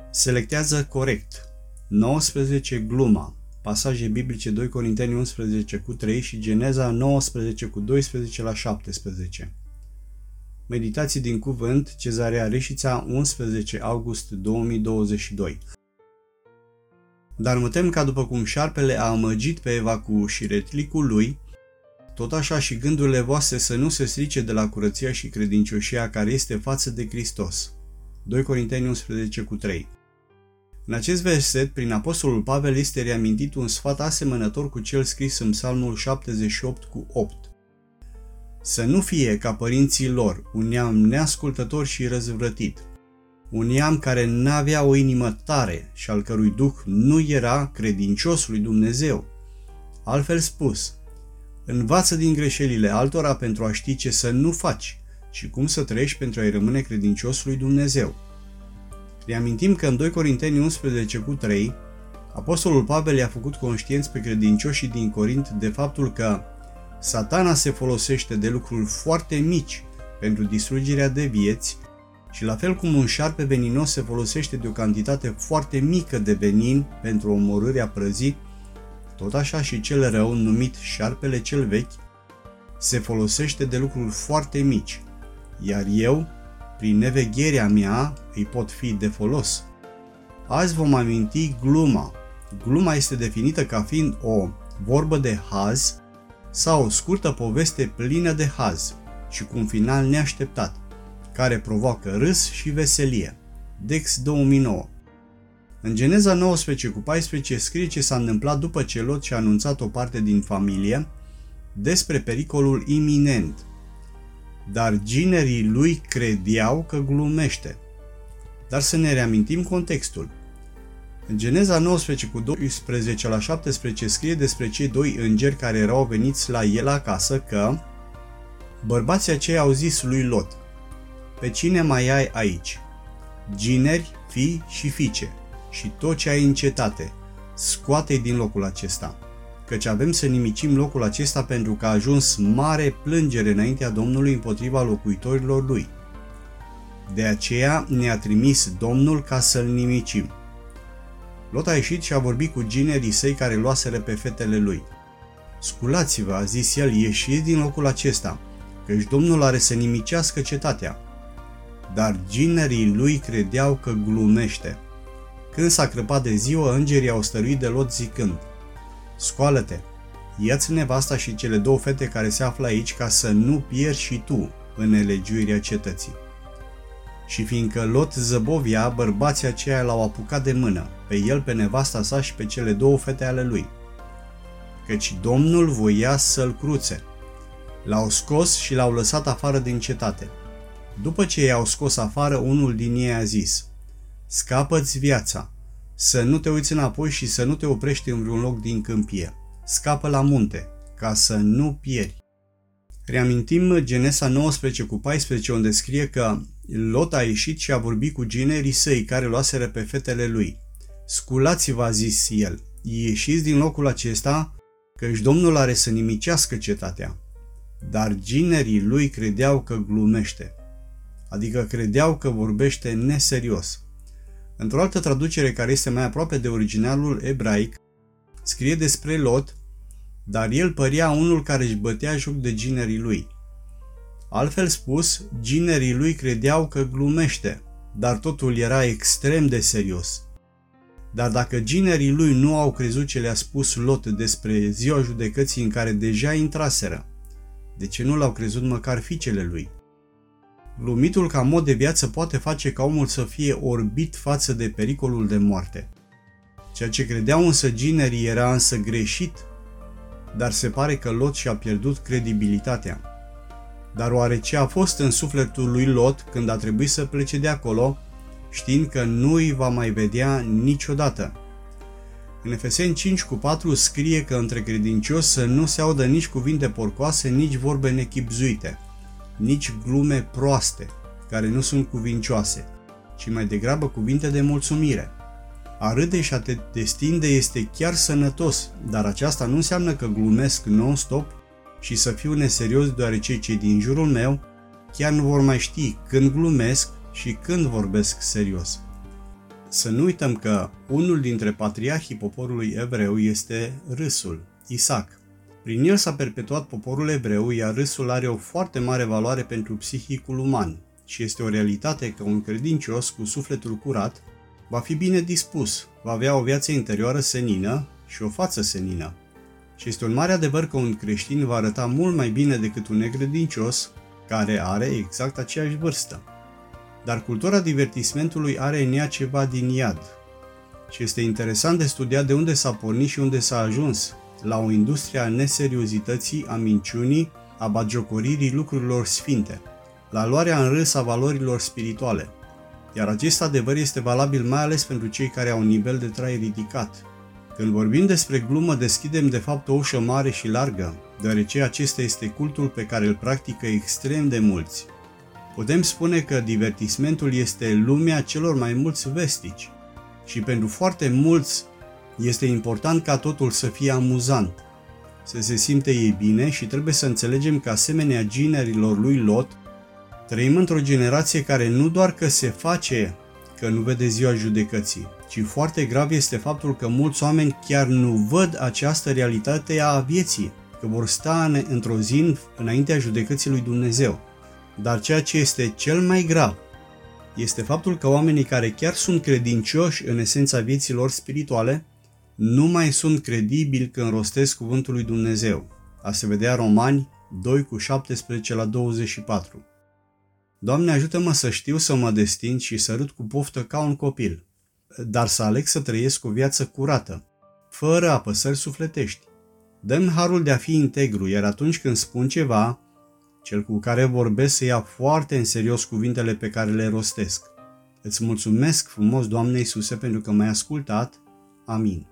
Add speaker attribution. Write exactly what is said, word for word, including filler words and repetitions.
Speaker 1: Selectează corect. nouăsprezece gluma. Pasaje biblice doi Corinteni unsprezece cu trei și Geneza nouăsprezece cu doisprezece la șaptesprezece. Meditații din cuvânt, Cezarea Reșița, unsprezece august două mii douăzeci și doi. Dar mă tem ca după cum șarpele a amăgit pe Eva cu șiretlicul lui, tot așa și gândurile voastre să nu se strice de la curăția și credincioșia care este față de Hristos. doi Corinteni unsprezece cu trei. În acest verset, prin apostolul Pavel este reamintit un sfat asemănător cu cel scris în Psalmul șaptezeci și opt cu opt. Să nu fie ca părinții lor, un neam neascultător și răzvrătit, un neam care n-avea o inimă tare și al cărui duh nu era credincios lui Dumnezeu. Altfel spus, învață din greșelile altora pentru a ști ce să nu faci și cum să trăiești pentru a-i rămâne credincios lui Dumnezeu. Reamintim că în doi Corinteni unsprezece cu trei, apostolul Pavel i-a făcut conștienți pe credincioșii din Corint de faptul că Satana se folosește de lucruri foarte mici pentru distrugerea de vieți și la fel cum un șarpe veninos se folosește de o cantitate foarte mică de venin pentru omorârea prăzii, tot așa și cel rău, numit șarpele cel vechi, se folosește de lucruri foarte mici, iar eu, prin nevegherea mea, îi pot fi de folos. Azi vom aminti gluma. Gluma este definită ca fiind o vorbă de haz sau o scurtă poveste plină de haz și cu un final neașteptat, care provoacă râs și veselie. Dex două mii nouă. În Geneza nouăsprezece cu paisprezece scrie ce s-a întâmplat după ce Lot și-a anunțat o parte din familie despre pericolul iminent. Dar ginerii lui credeau că glumește. Dar să ne reamintim contextul. În Geneza nouăsprezece cu doisprezece la șaptesprezece scrie despre cei doi îngeri care erau veniți la el acasă că bărbații aceia au zis lui Lot: pe cine mai ai aici? Gineri, fii și fiice și tot ce ai în cetate, scoate-i din locul acesta, căci avem să nimicim locul acesta pentru că a ajuns mare plângere înaintea Domnului împotriva locuitorilor lui. De aceea ne-a trimis Domnul ca să-l nimicim. Lot a ieșit și a vorbit cu ginerii săi care luaseră pe fetele lui. Sculați-vă, a zis el, ieșiți din locul acesta, căci Domnul are să nimicească cetatea. Dar ginerii lui credeau că glumește. Când s-a crăpat de ziua, îngerii au stăruit de Lot zicând: scoală-te, ia-ți nevasta și cele două fete care se află aici ca să nu pierzi și tu în nelegiuirea cetății. Și fiindcă Lot zăbovia, bărbații aceia l-au apucat de mână, pe el, pe nevasta sa și pe cele două fete ale lui. Căci Domnul voia să-l cruțe. L-au scos și l-au lăsat afară din cetate. După ce i-au scos afară, unul din ei a zis: scapă-ți viața, să nu te uiți înapoi și să nu te oprești în vreun loc din câmpie. Scapă la munte, ca să nu pieri. Reamintim Genesa nouăsprezece cu paisprezece, unde scrie că Lot a ieșit și a vorbit cu ginerii săi care luaseră pe fetele lui. Sculați-vă, a zis el, ieșiți din locul acesta, căci Domnul are să nimicească cetatea. Dar ginerii lui credeau că glumește, adică credeau că vorbește neserios. Într-o altă traducere care este mai aproape de originalul ebraic, scrie despre Lot: dar el părea unul care își bătea joc de ginerii lui. Altfel spus, ginerii lui credeau că glumește, dar totul era extrem de serios. Dar dacă ginerii lui nu au crezut ce le-a spus Lot despre ziua judecății în care deja intraseră, de ce nu l-au crezut măcar fiicele lui? Glumitul ca mod de viață poate face ca omul să fie orbit față de pericolul de moarte. Ceea ce credeau însă ginerii era însă greșit, dar se pare că Lot și-a pierdut credibilitatea. Dar oare ce a fost în sufletul lui Lot când a trebuit să plece de acolo, știind că nu îi va mai vedea niciodată? În Efeseni cinci cu patru scrie că între credincioși să nu se audă nici cuvinte porcoase, nici vorbe nechibzuite, nici glume proaste, care nu sunt cuvincioase, ci mai degrabă cuvinte de mulțumire. A râde și a te destinde este chiar sănătos, dar aceasta nu înseamnă că glumesc non-stop și să fiu neserios, deoarece cei din jurul meu chiar nu vor mai ști când glumesc și când vorbesc serios. Să nu uităm că unul dintre patriarhii poporului evreu este râsul, Isaac. Prin el s-a perpetuat poporul evreu, iar râsul are o foarte mare valoare pentru psihicul uman și este o realitate că un credincios cu sufletul curat va fi bine dispus, va avea o viață interioară senină și o față senină. Și este un mare adevăr că un creștin va arăta mult mai bine decât un necredincios care are exact aceeași vârstă. Dar cultura divertismentului are în ea ceva din iad. Și este interesant de studiat de unde s-a pornit și unde s-a ajuns, la o industrie a neseriozității, a minciunii, a batjocoririi lucrurilor sfinte, la luarea în râs a valorilor spirituale. Iar acest adevăr este valabil mai ales pentru cei care au un nivel de trai ridicat. Când vorbim despre glumă, deschidem de fapt o ușă mare și largă, deoarece acesta este cultul pe care îl practică extrem de mulți. Putem spune că divertismentul este lumea celor mai mulți vestici și pentru foarte mulți este important ca totul să fie amuzant, să se simte ei bine și trebuie să înțelegem că asemenea ginerilor lui Lot, trăim într-o generație care nu doar că se face că nu vede ziua judecății, ci foarte grav este faptul că mulți oameni chiar nu văd această realitate a vieții, că vor sta într-o zi înaintea judecății lui Dumnezeu. Dar ceea ce este cel mai grav este faptul că oamenii care chiar sunt credincioși în esența vieții lor spirituale nu mai sunt credibili când rostesc cuvântul lui Dumnezeu. A se vedea Romani doi cu șaptesprezece la douăzeci și patru. Doamne, ajută-mă să știu să mă destind și să râd cu poftă ca un copil, dar să aleg să trăiesc o viață curată, fără apăsări sufletești. Dă-mi harul de a fi integru, iar atunci când spun ceva, cel cu care vorbesc să ia foarte în serios cuvintele pe care le rostesc. Îți mulțumesc frumos, Doamne Iisuse, pentru că m-ai ascultat. Amin.